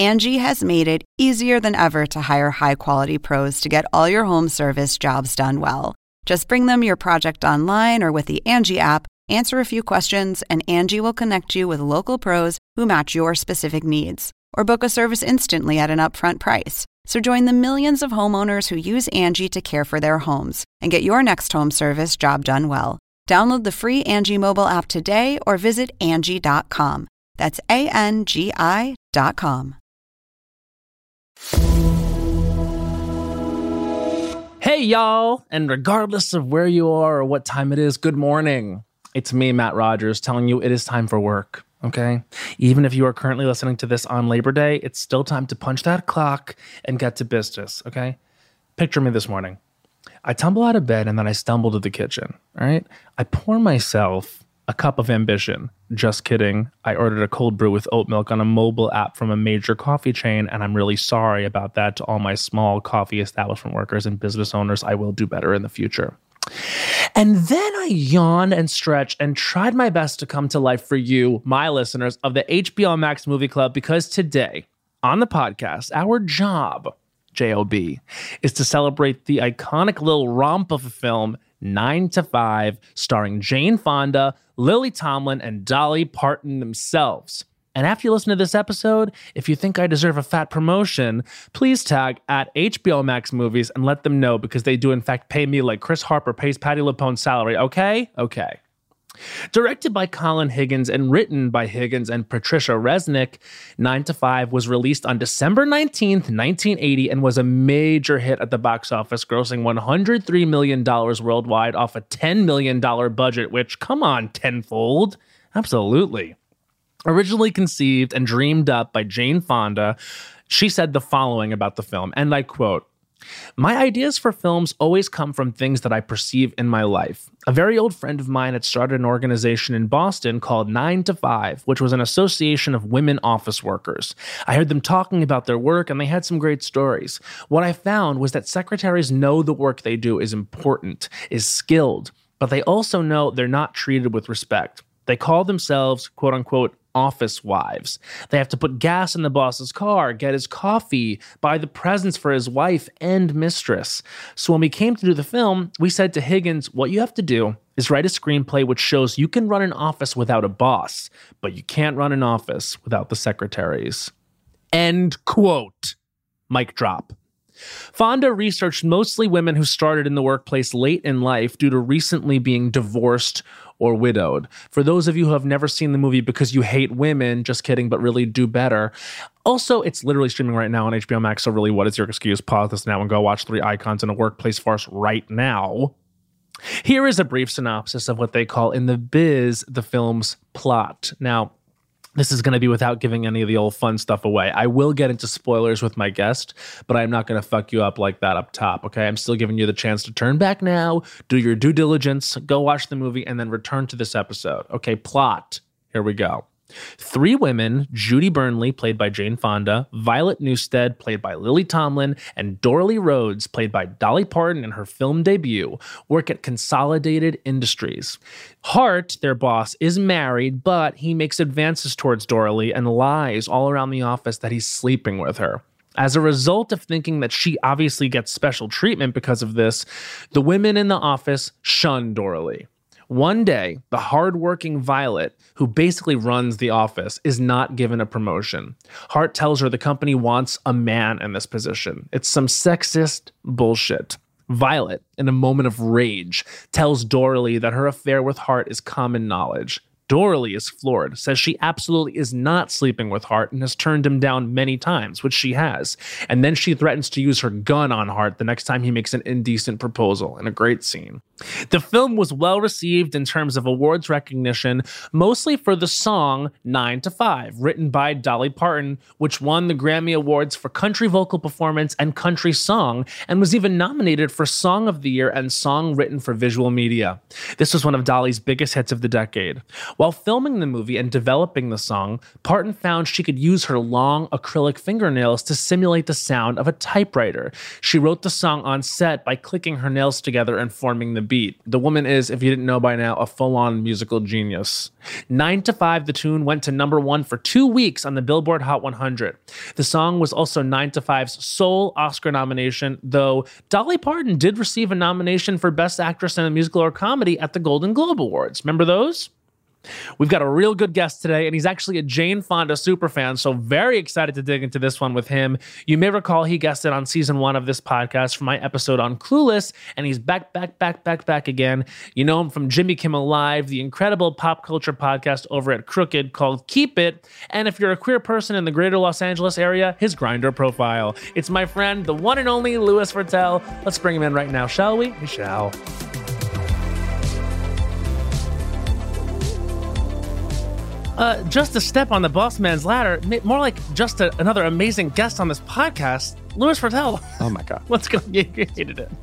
Angie has made it easier than ever to hire high-quality pros to get all your home service jobs done well. Just bring them your project online or with the Angie app, answer a few questions, and Angie will connect you with local pros who match your specific needs. Or book a service instantly at an upfront price. So join the millions of homeowners who use Angie to care for their homes and get your next home service job done well. Download the free Angie mobile app today or visit Angie.com. That's ANGI.com. Hey, y'all, and regardless of where you are or what time it is, good morning. It's me, Matt Rogers, telling you it is time for work, okay? Even if you are currently listening to this on Labor Day, it's still time to punch that clock and get to business, okay? Picture me this morning. I tumble out of bed and then I stumble to the kitchen, all right? I pour myself a cup of ambition. Just kidding. I ordered a cold brew with oat milk on a mobile app from a major coffee chain, and I'm really sorry about that to all my small coffee establishment workers and business owners. I will do better in the future. And then I yawned and stretched and tried my best to come to life for you, my listeners of the HBO Max Movie Club, because today on the podcast, our job, J-O-B, is to celebrate the iconic little romp of a film, 9 to 5, starring Jane Fonda, Lily Tomlin, and Dolly Parton themselves. And after you listen to this episode, if you think I deserve a fat promotion, please tag at HBO Max Movies and let them know, because they do in fact pay me like Chris Harper pays Patti LuPone's salary, okay? Okay. Directed by Colin Higgins and written by Higgins and Patricia Resnick, 9 to 5 was released on December 19th, 1980, and was a major hit at the box office, grossing $103 million worldwide off a $10 million budget, which, come on, tenfold. Absolutely. Originally conceived and dreamed up by Jane Fonda, she said the following about the film, and I quote, "My ideas for films always come from things that I perceive in my life. A very old friend of mine had started an organization in Boston called 9 to 5, which was an association of women office workers. I heard them talking about their work, and they had some great stories. What I found was that secretaries know the work they do is important, is skilled, but they also know they're not treated with respect. They call themselves, quote unquote, office wives. They have to put gas in the boss's car, get his coffee, buy the presents for his wife and mistress. So when we came to do the film, we said to Higgins, what you have to do is write a screenplay which shows you can run an office without a boss, but you can't run an office without the secretaries." End quote. Mic drop. Fonda researched mostly women who started in the workplace late in life due to recently being divorced or widowed. For those of you who have never seen the movie because you hate women, just kidding, but really do better. Also, it's literally streaming right now on HBO Max, so really, what is your excuse? Pause this now and go watch 3 Icons in a Workplace Farce right now. Here is a brief synopsis of what they call in the biz the film's plot. Now, this is going to be without giving any of the old fun stuff away. I will get into spoilers with my guest, but I'm not going to fuck you up like that up top, okay? I'm still giving you the chance to turn back now, do your due diligence, go watch the movie, and then return to this episode. Okay, plot. Here we go. 3 women, Judy Burnley, played by Jane Fonda, Violet Newstead, played by Lily Tomlin, and Dorley Rhodes, played by Dolly Parton in her film debut, work at Consolidated Industries. Hart, their boss, is married, but he makes advances towards Dorley and lies all around the office that he's sleeping with her. As a result of thinking that she obviously gets special treatment because of this, the women in the office shun Dorley. One day, the hardworking Violet, who basically runs the office, is not given a promotion. Hart tells her the company wants a man in this position. It's some sexist bullshit. Violet, in a moment of rage, tells Dorley that her affair with Hart is common knowledge. Dorley is floored, says she absolutely is not sleeping with Hart and has turned him down many times, which she has. And then she threatens to use her gun on Hart the next time he makes an indecent proposal, in a great scene. The film was well received in terms of awards recognition, mostly for the song 9 to 5, written by Dolly Parton, which won the Grammy Awards for Country Vocal Performance and Country Song, and was even nominated for Song of the Year and Song Written for Visual Media. This was one of Dolly's biggest hits of the decade. While filming the movie and developing the song, Parton found she could use her long acrylic fingernails to simulate the sound of a typewriter. She wrote the song on set by clicking her nails together and forming the beat. The woman is, if you didn't know by now, a full-on musical genius. 9 to 5, the tune went to number 1 for 2 weeks on the Billboard Hot 100. The song was also 9 to 5's sole Oscar nomination, though Dolly Parton did receive a nomination for Best Actress in a Musical or Comedy at the Golden Globe Awards. Remember those? We've got a real good guest today, and he's actually a Jane Fonda superfan, so very excited to dig into this one with him. You may recall he guested on season 1 of this podcast for my episode on Clueless, and he's back again. You know him from Jimmy Kimmel Live, the incredible pop culture podcast over at Crooked called Keep It, and if you're a queer person in the greater Los Angeles area, his Grindr profile. It's my friend, the one and only Louis Virtel. Let's bring him in right now, shall we? We shall. Just a step on the boss man's ladder, more like just another amazing guest on this podcast, Louis Virtel. Oh my God. What's going on? You hated it.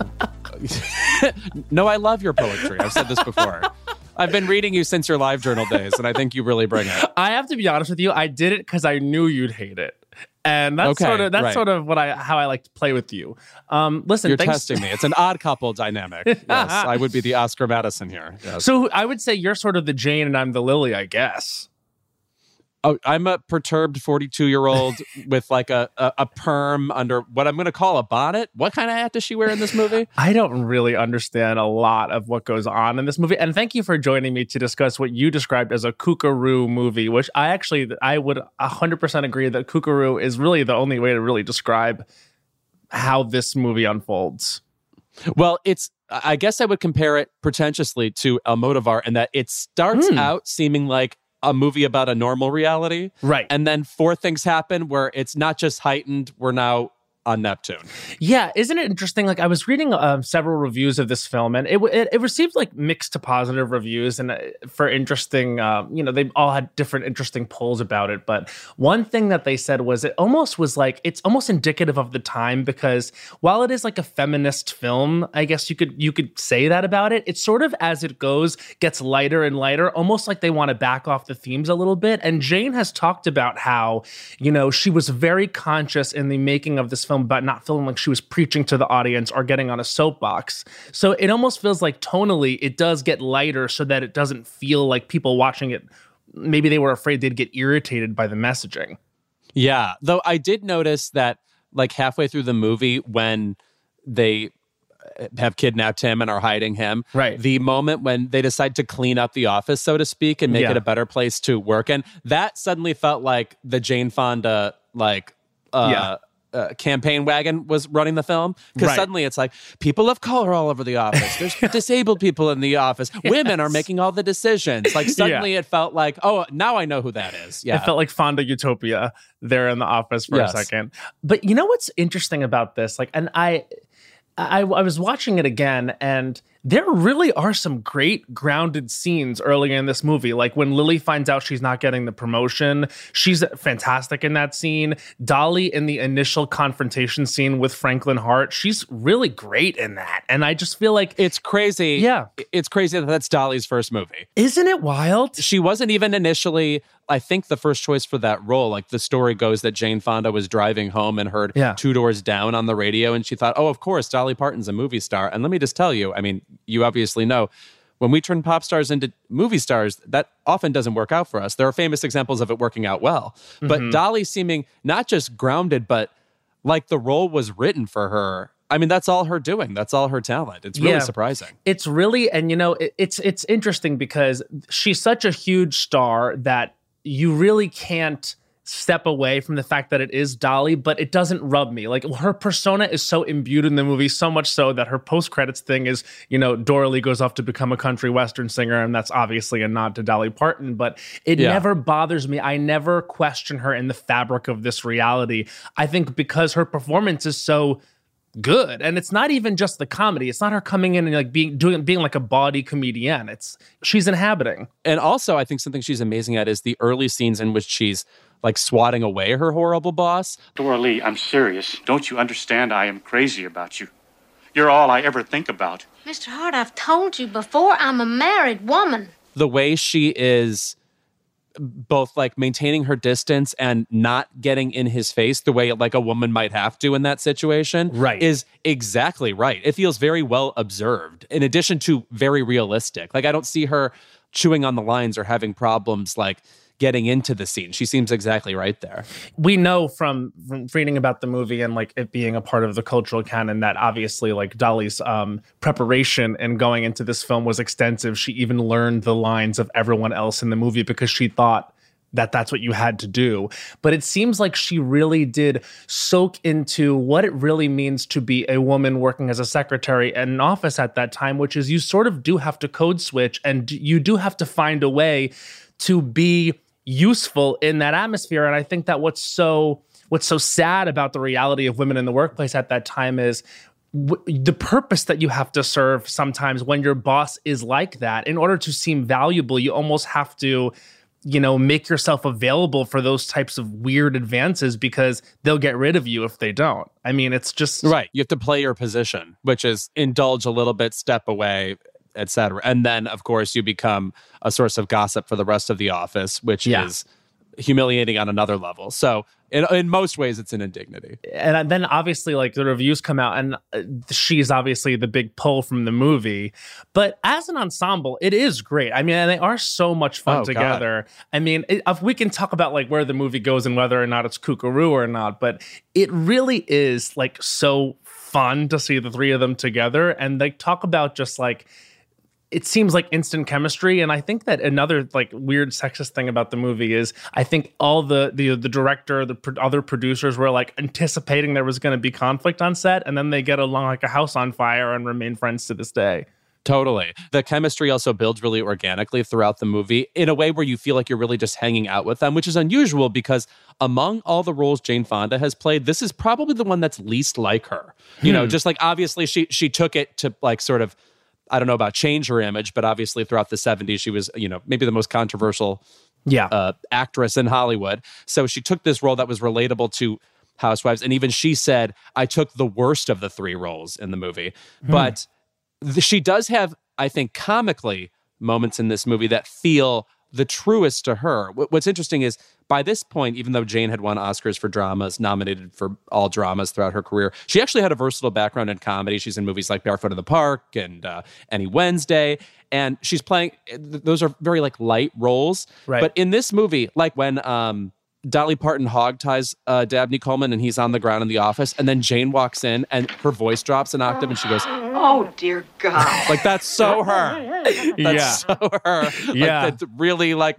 No, I love your poetry. I've said this before. I've been reading you since your live journal days, and I think you really bring it. I have to be honest with you. I did it because I knew you'd hate it. And that's sort of how I like to play with you. Listen, you're testing me. It's an odd couple dynamic. Yes, I would be the Oscar Madison here. Yes. So I would say you're sort of the Jane and I'm the Lily, I guess. Oh, I'm a perturbed 42-year-old with like a perm under what I'm going to call a bonnet. What kind of hat does she wear in this movie? I don't really understand a lot of what goes on in this movie. And thank you for joining me to discuss what you described as a kookaroo movie, which I would 100% agree that kookaroo is really the only way to really describe how this movie unfolds. Well, I guess I would compare it pretentiously to Almodovar in that it starts out seeming like a movie about a normal reality. Right. And then 4 things happen where it's not just heightened, we're now on Neptune. Yeah, isn't it interesting? Like I was reading several reviews of this film, and it received like mixed to positive reviews, and for interesting, they all had different interesting polls about it. But one thing that they said was it's almost indicative of the time, because while it is like a feminist film, I guess you could say that about it. It's sort of as it goes gets lighter and lighter, almost like they want to back off the themes a little bit. And Jane has talked about how she was very conscious in the making of this film about not feeling like she was preaching to the audience or getting on a soapbox. So it almost feels like tonally it does get lighter so that it doesn't feel like people watching it, maybe they were afraid they'd get irritated by the messaging. Yeah, though I did notice that like halfway through the movie when they have kidnapped him and are hiding him, right, the moment when they decide to clean up the office, so to speak, and make it a better place to work in, that suddenly felt like the Jane Fonda campaign wagon was running the film, because suddenly it's like people of color all over the office. There's disabled people in the office. Yes. Women are making all the decisions. Like suddenly it felt like, oh, now I know who that is. Yeah, it felt like Fonda Utopia there in the office for a second. But you know what's interesting about this? Like, and I was watching it again, and there really are some great grounded scenes early in this movie. Like when Lily finds out she's not getting the promotion, she's fantastic in that scene. Dolly in the initial confrontation scene with Franklin Hart, she's really great in that. And I just feel like it's crazy. Yeah. It's crazy that that's Dolly's first movie. Isn't it wild? She wasn't even initially, I think, the first choice for that role. Like the story goes that Jane Fonda was driving home and heard Two Doors Down on the radio, and she thought, oh, of course, Dolly Parton's a movie star. And let me just tell you, I mean, you obviously know, when we turn pop stars into movie stars, that often doesn't work out for us. There are famous examples of it working out well. Mm-hmm. But Dolly seeming not just grounded, but like the role was written for her. I mean, that's all her doing. That's all her talent. It's really surprising. It's really, and it's interesting because she's such a huge star that you really can't step away from the fact that it is Dolly, but it doesn't rub me. Like her persona is so imbued in the movie, so much so that her post-credits thing is, Dora Lee goes off to become a country western singer, and that's obviously a nod to Dolly Parton, but it never bothers me. I never question her in the fabric of this reality. I think because her performance is so good, and it's not even just the comedy. It's not her coming in and like being like a bawdy comedian. She's inhabiting. And also, I think something she's amazing at is the early scenes in which she's like swatting away her horrible boss. Dora Lee, I'm serious. Don't you understand? I am crazy about you. You're all I ever think about. Mr. Hart, I've told you before, I'm a married woman. the way she is both like maintaining her distance and not getting in his face the way like a woman might have to in that situation is exactly right. It feels very well observed in addition to very realistic. Like I don't see her chewing on the lines or having problems like getting into the scene. She seems exactly right there. We know from reading about the movie and like it being a part of the cultural canon that obviously like Dolly's preparation and going into this film was extensive. She even learned the lines of everyone else in the movie because she thought that that's what you had to do. But it seems like she really did soak into what it really means to be a woman working as a secretary in an office at that time, which is you sort of do have to code switch and you do have to find a way to be useful in that atmosphere. And I think that what's so sad about the reality of women in the workplace at that time is the purpose that you have to serve sometimes when your boss is like that. In order to seem valuable, you almost have to, make yourself available for those types of weird advances because they'll get rid of you if they don't. I mean, it's just... Right. You have to play your position, which is indulge a little bit, step away, etc. And then, of course, you become a source of gossip for the rest of the office, which is humiliating on another level. So in most ways, it's an indignity. And then obviously, like the reviews come out, and she's obviously the big pull from the movie. But as an ensemble, it is great. I mean, and they are so much fun together. God. I mean, we can talk about like where the movie goes and whether or not it's kookaroo or not, but it really is like so fun to see the three of them together. And they talk about just like, it seems like instant chemistry. And I think that another like weird sexist thing about the movie is I think all the director, other producers were like anticipating there was going to be conflict on set. And then they get along like a house on fire and remain friends to this day. Totally. The chemistry also builds really organically throughout the movie in a way where you feel like you're really just hanging out with them, which is unusual because among all the roles Jane Fonda has played, this is probably the one that's least like her. Just like obviously she took it to like sort of, I don't know about change her image, but obviously throughout the 70s, she was, maybe the most controversial actress in Hollywood. So she took this role that was relatable to housewives. And even she said, I took the worst of the three roles in the movie. But she does have, I think, comically moments in this movie that feel the truest to her. What's interesting is by this point, even though Jane had won Oscars for dramas, nominated for all dramas throughout her career, she actually had a versatile background in comedy. She's in movies like Barefoot in the Park and Any Wednesday. And she's playing, those are very like light roles. Right. But in this movie, like when Dolly Parton hogties Dabney Coleman and he's on the ground in the office, and then Jane walks in and her voice drops an octave and she goes, "Oh dear God!" Like that's so her. That's so her. Yeah, like, that's really like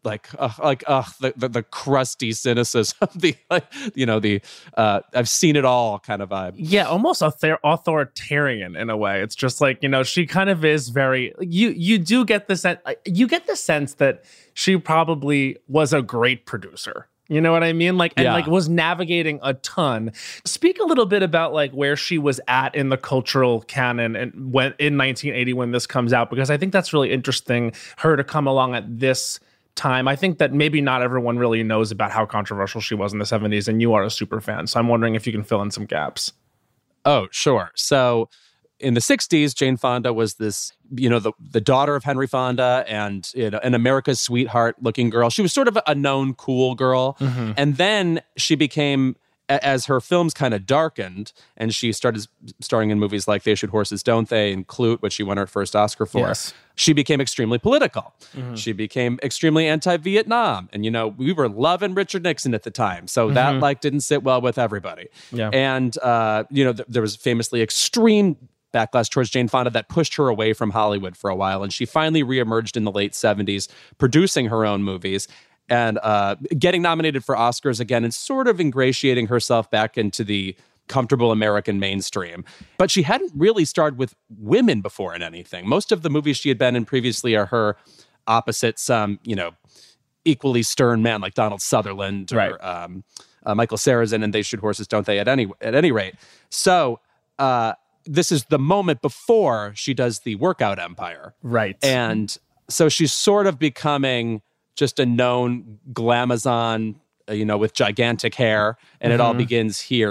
the crusty cynicism, the I've seen it all kind of vibe. Yeah, almost authoritarian in a way. It's just like she kind of is very. You do get the sense. You get the sense that she probably was a great producer. You know what I mean? Like, and like was navigating a ton. Speak a little bit about like where she was at in the cultural canon and when in 1980 when this comes out, because I think that's really interesting, her to come along at this time. I think that maybe not everyone really knows about how controversial she was in the 70s, and you are a super fan. So I'm wondering if you can fill in some gaps. Oh, sure. So in the 60s, Jane Fonda was this, the daughter of Henry Fonda and an America's sweetheart looking girl. She was sort of a known cool girl. Mm-hmm. And then she became, as her films kind of darkened, and she started starring in movies like They Shoot Horses, Don't They? And Klute, which she won her first Oscar for. Yes. She became extremely political. Mm-hmm. She became extremely anti-Vietnam. And, we were loving Richard Nixon at the time. So that didn't sit well with everybody. Yeah. And, there was famously extreme backlash towards Jane Fonda that pushed her away from Hollywood for a while. And she finally reemerged in the late 70s, producing her own movies and getting nominated for Oscars again and sort of ingratiating herself back into the comfortable American mainstream. But she hadn't really starred with women before in anything. Most of the movies she had been in previously are her opposite some, equally stern man like Donald Sutherland or Michael Sarrazin and They Shoot Horses, Don't They? At any rate. So, this is the moment before she does the Workout Empire. Right. And so she's sort of becoming just a known glamazon, with gigantic hair. And it all begins here at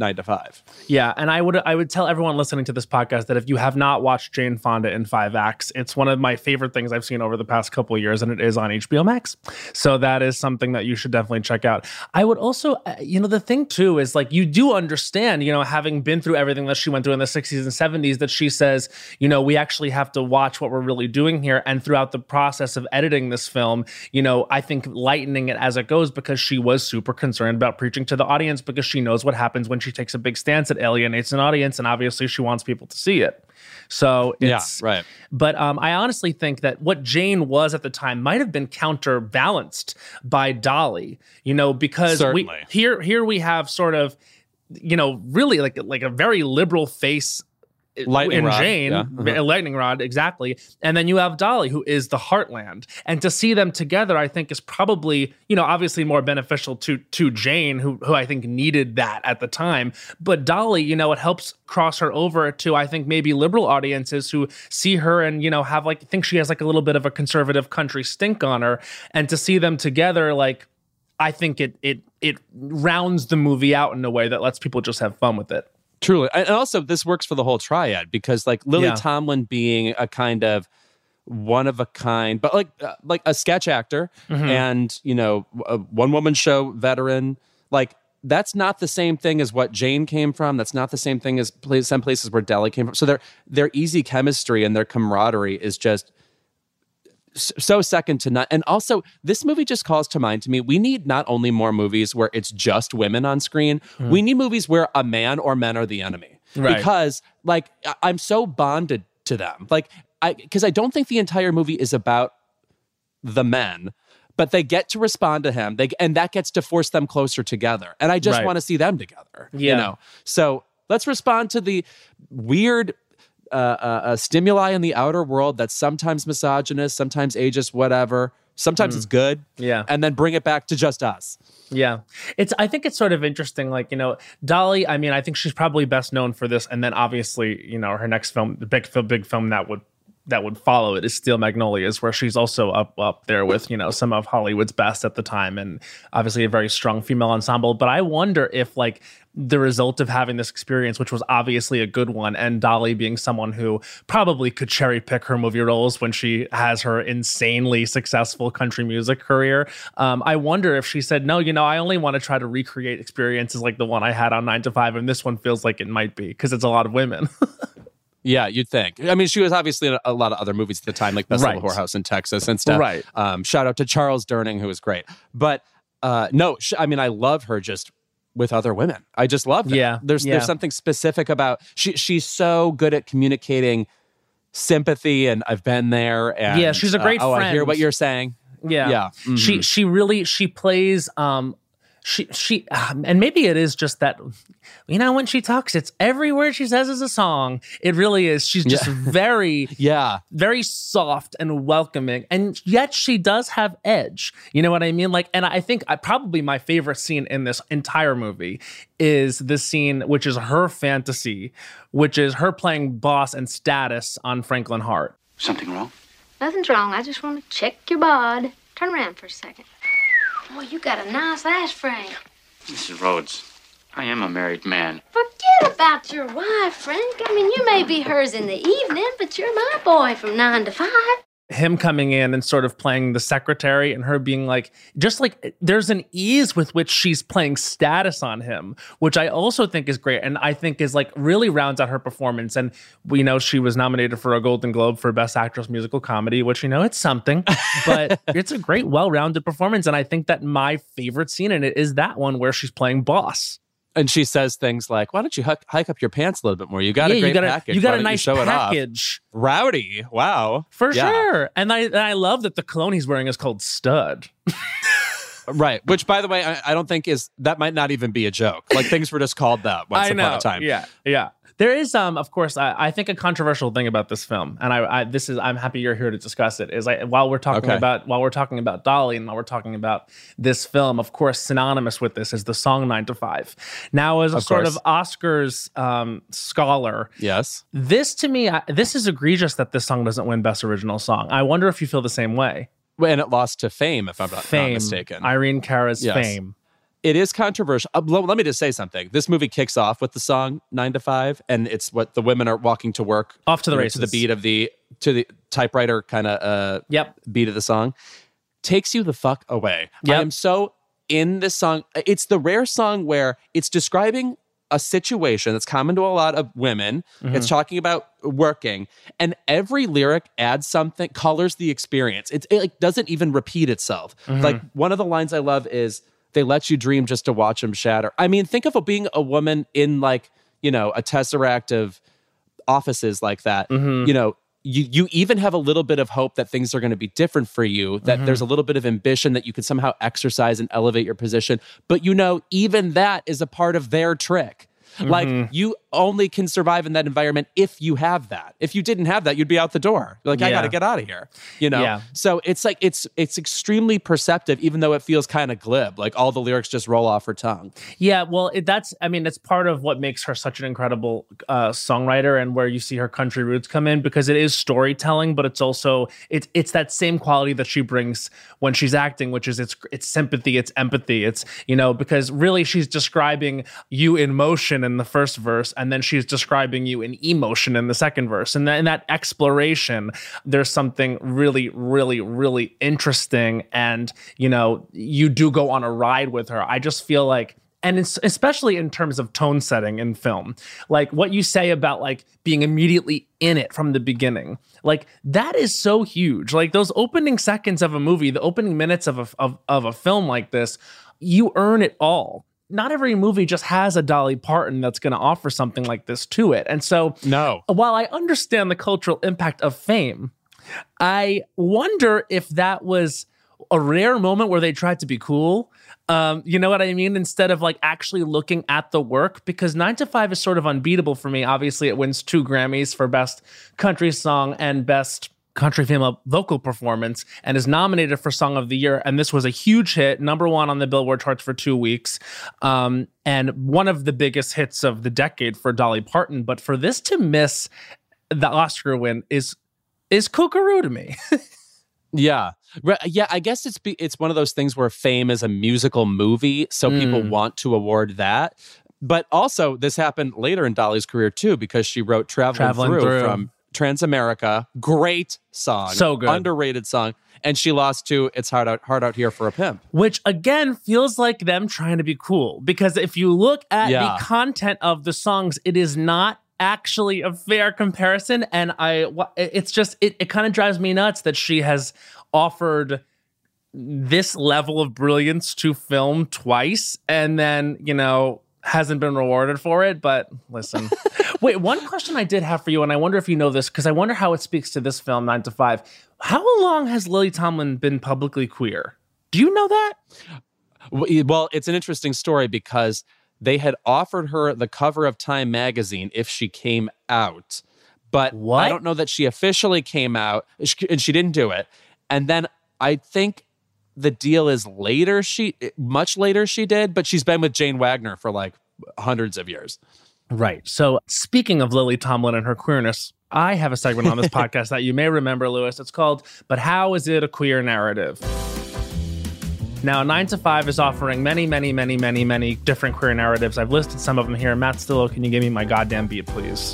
9 to 5. Yeah, and I would tell everyone listening to this podcast that if you have not watched Jane Fonda in 5 acts, it's one of my favorite things I've seen over the past couple of years, and it is on HBO Max. So that is something that you should definitely check out. I would also, the thing too is like you do understand, having been through everything that she went through in the 60s and 70s, that she says, we actually have to watch what we're really doing here. And throughout the process of editing this film, I think lightening it as it goes, because she was super concerned about preaching to the audience, because she knows what happens when she takes a big stance. It alienates an audience, and obviously she wants people to see it. So it's, right. But I honestly think that what Jane was at the time might have been counterbalanced by Dolly, because here we have sort of, really like a very liberal face Lightning Rod. Jane, Lightning Rod, exactly. And then you have Dolly, who is the heartland. And to see them together, I think, is probably, obviously more beneficial to Jane, who I think needed that at the time. But Dolly, it helps cross her over to, I think, maybe liberal audiences who see her and, have think she has a little bit of a conservative country stink on her. And to see them together, I think it rounds the movie out in a way that lets people just have fun with it. Truly. And also, this works for the whole triad, because Lily Tomlin being a kind of one of a kind, but like a sketch actor and, a one-woman show veteran, that's not the same thing as what Jane came from. That's not the same thing as some places where Dolly came from. So their easy chemistry and their camaraderie is just so second to none. And also, this movie just calls to mind to me, we need not only more movies where it's just women on screen, we need movies where a man or men are the enemy. Right. Because, I'm so bonded to them. Because I don't think the entire movie is about the men, but they get to respond to him, and that gets to force them closer together. And I just want to see them together. So let's respond to the weird stimuli in the outer world that's sometimes misogynist, sometimes ageist, whatever. Sometimes it's good. Yeah. And then bring it back to just us. Yeah. I think it's sort of interesting. Dolly, I think she's probably best known for this. And then obviously, her next film, the big film that would follow it, is Steel Magnolias, where she's also up there with, some of Hollywood's best at the time, and obviously a very strong female ensemble. But I wonder if the result of having this experience, which was obviously a good one, and Dolly being someone who probably could cherry pick her movie roles when she has her insanely successful country music career. I wonder if she said, no, I only want to try to recreate experiences like the one I had on 9 to 5. And this one feels like it might be, because it's a lot of women. Yeah, you'd think. She was obviously in a lot of other movies at the time, like Best Little Whorehouse in Texas and stuff. Right. Shout out to Charles Durning, who was great. But no, I love her just with other women. I just love that. Yeah. There's something specific about she's so good at communicating sympathy, and I've been there. And she's a great friend. I hear what you're saying. Yeah. Mm-hmm. She really plays she and maybe it is just that, when she talks, it's every word she says is a song. It really is. She's just very, very soft and welcoming. And yet she does have edge. You know what I mean? And I think probably my favorite scene in this entire movie is the scene, which is her fantasy, which is her playing boss and status on Franklin Hart. Something wrong? Nothing's wrong. I just want to check your bod. Turn around for a second. Boy, you got a nice ass frame. Mrs. Rhodes, I am a married man. Forget about your wife, Frank. You may be hers in the evening, but you're my boy from 9 to 5. Him coming in and sort of playing the secretary, and her being there's an ease with which she's playing status on him, which I also think is great. And I think is really rounds out her performance. And we know she was nominated for a Golden Globe for Best Actress Musical Comedy, which, it's something, but it's a great, well-rounded performance. And I think that my favorite scene in it is that one where she's playing boss. And she says things like, why don't you hike up your pants a little bit more? You got a great package. You got a nice package. Rowdy. Wow. For sure. And I love that the cologne he's wearing is called Stud. Right. Which, by the way, I don't think that might not even be a joke. Things were just called that once upon a time. Yeah. Yeah. There is, of course, I think a controversial thing about this film, and I'm happy you're here to discuss it. Is while we're talking about Dolly and while we're talking about this film, of course, synonymous with this is the song 9 to 5. Now, as a sort of Oscars scholar, yes, this to me, this is egregious that this song doesn't win Best Original Song. I wonder if you feel the same way. And it lost to Fame, if I'm not mistaken. Irene Cara's Fame. It is controversial. Let me just say something. This movie kicks off with the song 9 to 5, and it's what the women are walking to work. Off to the races. To the beat of to the typewriter kind of beat of the song. Takes you the fuck away. Yep. I am so in this song. It's the rare song where it's describing a situation that's common to a lot of women. Mm-hmm. It's talking about working, and every lyric adds something, colors the experience. It like doesn't even repeat itself. Mm-hmm. Like one of the lines I love is, "They let you dream just to watch them shatter." I mean, think of being a woman in like, a tesseract of offices like that. Mm-hmm. You even have a little bit of hope that things are going to be different for you, that there's a little bit of ambition that you can somehow exercise and elevate your position. But even that is a part of their trick. Mm-hmm. Like, you only can survive in that environment if you have that. If you didn't have that, you'd be out the door. You're like, I got to get out of here. Yeah. So it's like, it's extremely perceptive, even though it feels kind of glib. Like all the lyrics just roll off her tongue. Yeah. Well, that's part of what makes her such an incredible songwriter, and where you see her country roots come in, because it is storytelling, but it's also, it's that same quality that she brings when she's acting, which is it's sympathy, it's empathy. It's, because really she's describing you in motion in the first verse, and then she's describing you in emotion in the second verse. And in that exploration, there's something really, really, really interesting. And, you do go on a ride with her. I just feel like, and it's especially in terms of tone setting in film, like what you say about like being immediately in it from the beginning, like that is so huge. Like those opening seconds of a movie, the opening minutes of a film like this, you earn it all. Not every movie just has a Dolly Parton that's going to offer something like this to it. And so, while I understand the cultural impact of Fame, I wonder if that was a rare moment where they tried to be cool. You know what I mean? Instead of like actually looking at the work, because 9 to 5 is sort of unbeatable for me. Obviously, it wins 2 Grammys for Best Country Song and Best Country Female Vocal Performance, and is nominated for Song of the Year. And this was a huge hit, #1 on the Billboard charts for 2 weeks, and one of the biggest hits of the decade for Dolly Parton. But for this to miss the Oscar win is kookaroo to me. Yeah. I guess it's one of those things where Fame is a musical movie, so people want to award that. But also, this happened later in Dolly's career too, because she wrote Traveling Through from Transamerica. Great song. So good. Underrated song. And she lost to It's Hard Out Here for a Pimp. Which, again, feels like them trying to be cool. Because if you look at the content of the songs, it is not actually a fair comparison. And it kind of drives me nuts that she has offered this level of brilliance to film twice, and then, hasn't been rewarded for it. But listen, wait, one question I did have for you, and I wonder if you know this, because I wonder how it speaks to this film, 9 to 5. How long has Lily Tomlin been publicly queer? Do you know that? Well, it's an interesting story, because they had offered her the cover of Time magazine if she came out. But I don't know that she officially came out, and she didn't do it. And then I think the deal is much later she did, but she's been with Jane Wagner for like hundreds of years. Right. So speaking of Lily Tomlin and her queerness, I have a segment on this podcast that you may remember, Lewis. It's called, But How Is It a Queer Narrative? Now, 9 to 5 is offering many, many, many, many, many different queer narratives. I've listed some of them here. Matt Stillo, can you give me my goddamn beat, please?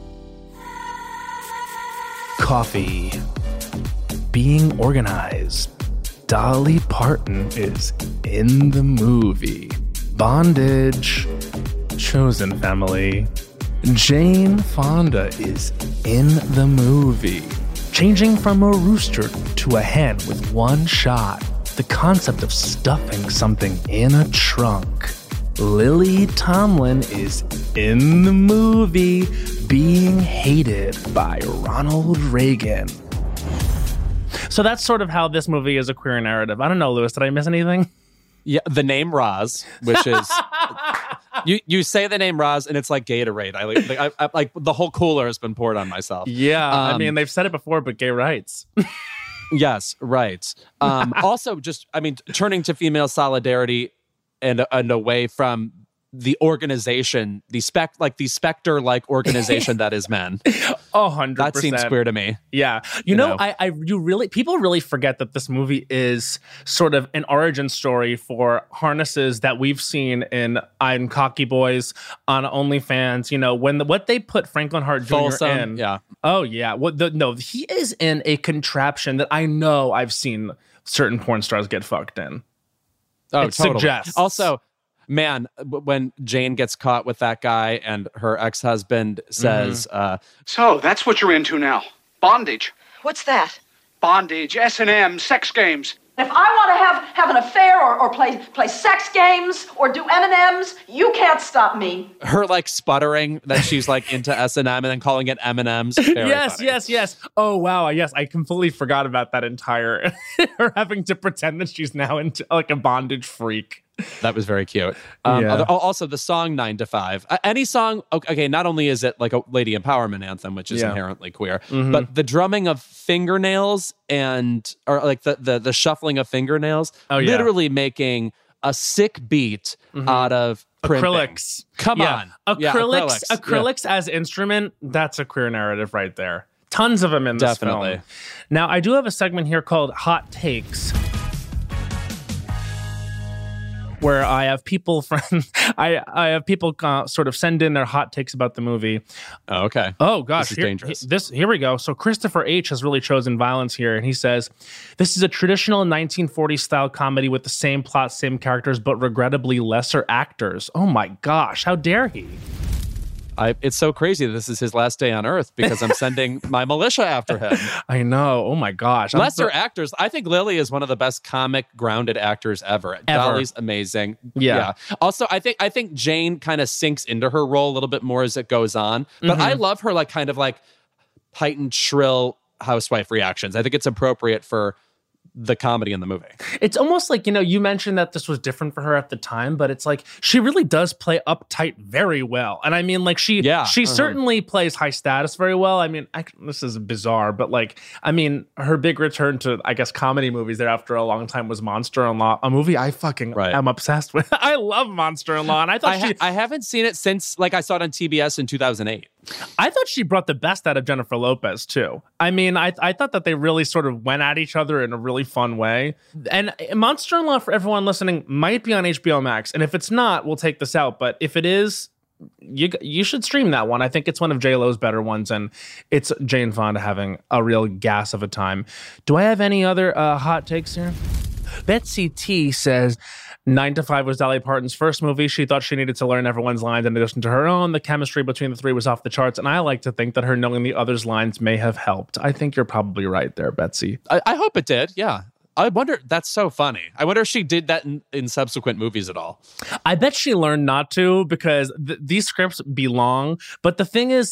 Coffee. Being organized. Dolly Parton is in the movie. Bondage. Chosen Family. Jane Fonda is in the movie. Changing from a rooster to a hen with one shot. The concept of stuffing something in a trunk. Lily Tomlin is in the movie. Being hated by Ronald Reagan. So that's sort of how this movie is a queer narrative. I don't know, Lewis, did I miss anything? Yeah, the name Roz, which is you say the name Roz and it's like Gatorade. I like the whole cooler has been poured on myself. Yeah, I mean they've said it before, but gay rights. Yes, right. Also, turning to female solidarity and away from the organization, the Spectre-like organization that is men. 100%. That seems queer to me. Yeah. People really forget that this movie is sort of an origin story for harnesses that we've seen in I'm Cocky Boys on OnlyFans. What they put Franklin Hart Jr. Folsom, in. yeah. Oh, yeah. He is in a contraption that I know I've seen certain porn stars get fucked in. Oh, it totally. Suggests. Also, man, when Jane gets caught with that guy and her ex-husband says... So, that's what you're into now. Bondage. What's that? Bondage, S&M, sex games. If I want to have an affair or play sex games or do M&Ms, you can't stop me. Her sputtering that she's into S&M and then calling it M&Ms. Yes. Oh, wow. Yes, I completely forgot about that entire... her having to pretend that she's now into a bondage freak. That was very cute. Also, the song 9 to 5. Any song, okay, not only is it a lady empowerment anthem, which is inherently queer, but the drumming of fingernails or the shuffling of fingernails, literally making a sick beat out of acrylics. Come on. Acrylics as instrument, that's a queer narrative right there. Tons of them in this film. Now, I do have a segment here called Hot Takes, where I have people I have people sort of send in their hot takes about the movie. Oh, okay. Oh, gosh. This is dangerous. Here we go. So Christopher H. has really chosen violence here, and he says, this is a traditional 1940s style comedy with the same plot, same characters, but regrettably lesser actors. Oh, my gosh. How dare he? It's so crazy that this is his last day on Earth because I'm sending my militia after him. I know. Oh, my gosh. Lesser actors. I think Lily is one of the best comic grounded actors ever. Dolly's amazing. Yeah. Also, I think Jane kind of sinks into her role a little bit more as it goes on. But I love her heightened, shrill housewife reactions. I think it's appropriate for the comedy in the movie. It's almost you mentioned that this was different for her at the time, but it's she really does play uptight very well. And I mean, she certainly plays high status very well. I mean, this is bizarre, but her big return to, I guess, comedy movies there after a long time was Monster-in-Law, a movie I fucking am obsessed with. I love Monster-in-Law, and I thought I haven't seen it since I saw it on TBS in 2008. I thought she brought the best out of Jennifer Lopez, too. I mean, I thought that they really sort of went at each other in a really fun way. And Monster-in-Law, for everyone listening, might be on HBO Max. And if it's not, we'll take this out. But if it is, you should stream that one. I think it's one of J-Lo's better ones. And it's Jane Fonda having a real gas of a time. Do I have any other hot takes here? Betsy T says 9 to 5 was Dolly Parton's first movie. She thought she needed to learn everyone's lines in addition to her own. The chemistry between the three was off the charts, and I like to think that her knowing the others' lines may have helped. I think you're probably right there, Betsy. I hope it did, yeah. I wonder, that's so funny. I wonder if she did that in subsequent movies at all. I bet she learned not to because these scripts belong. But the thing is,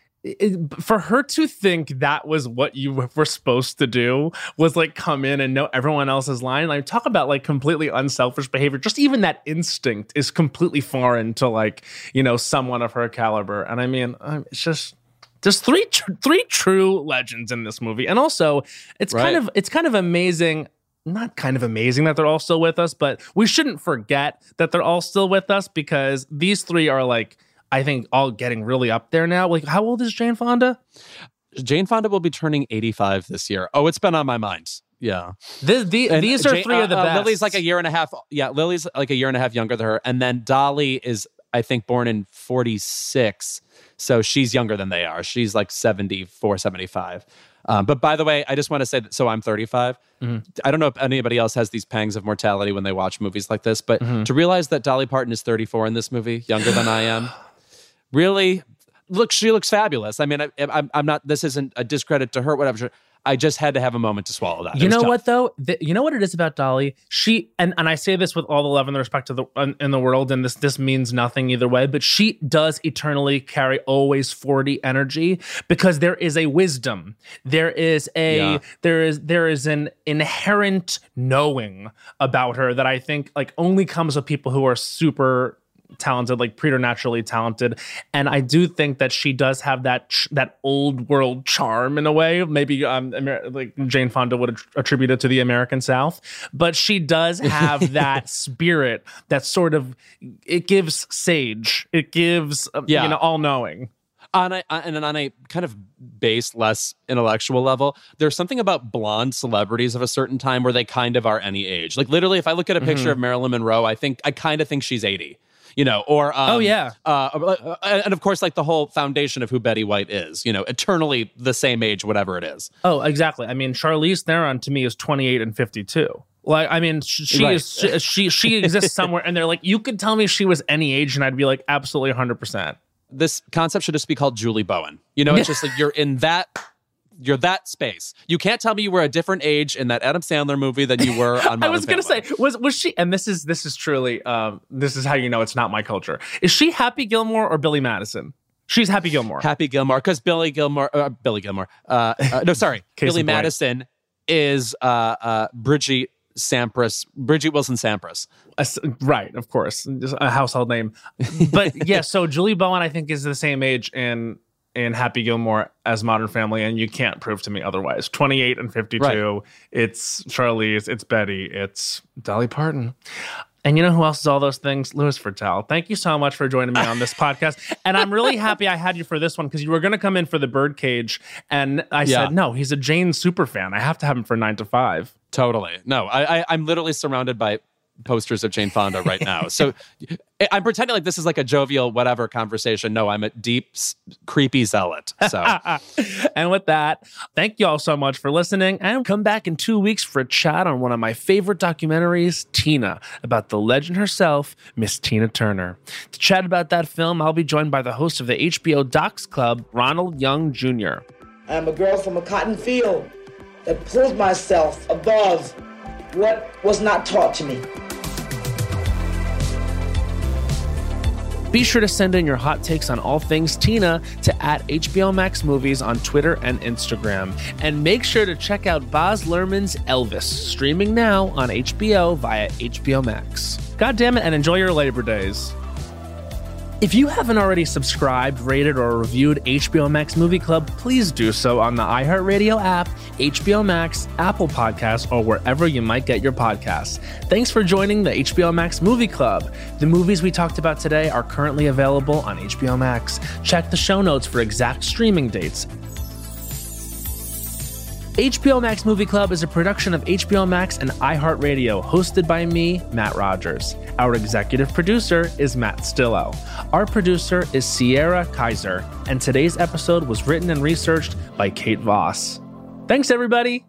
for her to think that was what you were supposed to do was come in and know everyone else's line. Talk about completely unselfish behavior. Just even that instinct is completely foreign to someone of her caliber. And I mean, it's just there's three true legends in this movie. And also it's kind of amazing. Not kind of amazing that they're all still with us, but we shouldn't forget that they're all still with us because these three are I think all getting really up there now. How old is Jane Fonda? Jane Fonda will be turning 85 this year. Oh, it's been on my mind. Yeah. These are three of the best. Lily's a year and a half. Yeah, Lily's a year and a half younger than her. And then Dolly is, I think, born in 46. So she's younger than they are. She's 74, 75. But by the way, I just want to say that, so I'm 35. I don't know if anybody else has these pangs of mortality when they watch movies like this, but to realize that Dolly Parton is 34 in this movie, younger than I am, really, look, she looks fabulous. I mean, I'm not, this isn't a discredit to her, whatever. I just had to have a moment to swallow that. You know what, though? You know what it is about Dolly? She, and I say this with all the love and the respect in the world, and this means nothing either way, but she does eternally carry always 40 energy because there is a wisdom. There is an inherent knowing about her that I think only comes with people who are super talented, like preternaturally talented. And I do think that she does have that old world charm in a way. Maybe like Jane Fonda would attribute it to the American South, but she does have that spirit that sort of, it gives sage. It gives, all knowing. On a kind of base, less intellectual level, there's something about blonde celebrities of a certain time where they kind of are any age. Like literally, if I look at a picture of Marilyn Monroe, I kind of think she's 80. Or and of course, like the whole foundation of who Betty White is, eternally the same age, whatever it is. Oh, exactly. I mean, Charlize Theron to me is 28 and 52. Like, I mean, she exists somewhere, and they're like, you could tell me she was any age, and I'd be like, absolutely 100%. This concept should just be called Julie Bowen. It's just like you're that space. You can't tell me you were a different age in that Adam Sandler movie than you were on Modern I was going to say, was she, and this is truly, this is how you know it's not my culture. Is she Happy Gilmore or Billy Madison? She's Happy Gilmore. Happy Gilmore, because Billy Madison is Bridget Wilson Sampras. Right, of course. Just a household name. But yeah, so Julie Bowen, I think, is the same age in Happy Gilmore as Modern Family, and you can't prove to me otherwise. 28 and 52. Right. It's Charlize, it's Betty, it's Dolly Parton. And you know who else is all those things? Louis Virtel. Thank you so much for joining me on this podcast. And I'm really happy I had you for this one, because you were going to come in for the Birdcage, and I said, no, he's a Jane superfan. I have to have him for 9 to 5. Totally. No, I'm literally surrounded by posters of Jane Fonda right now. So I'm pretending like this is like a jovial whatever conversation. No, I'm a deep, creepy zealot. So, and with that, thank you all so much for listening, and come back in 2 weeks for a chat on one of my favorite documentaries, Tina, about the legend herself, Miss Tina Turner. To chat about that film, I'll be joined by the host of the HBO Docs Club, Ronald Young Jr. I'm a girl from a cotton field that pulls myself above what was not taught to me. Be sure to send in your hot takes on all things Tina to @HBO Max Movies on Twitter and Instagram. And make sure to check out Baz Luhrmann's Elvis, streaming now on HBO via HBO Max. God damn it, and enjoy your Labor Days. If you haven't already subscribed, rated, or reviewed HBO Max Movie Club, please do so on the iHeartRadio app, HBO Max, Apple Podcasts, or wherever you might get your podcasts. Thanks for joining the HBO Max Movie Club. The movies we talked about today are currently available on HBO Max. Check the show notes for exact streaming dates. HBO Max Movie Club is a production of HBO Max and iHeartRadio, hosted by me, Matt Rogers. Our executive producer is Matt Stillo. Our producer is Sierra Kaiser, and today's episode was written and researched by Kate Voss. Thanks, everybody!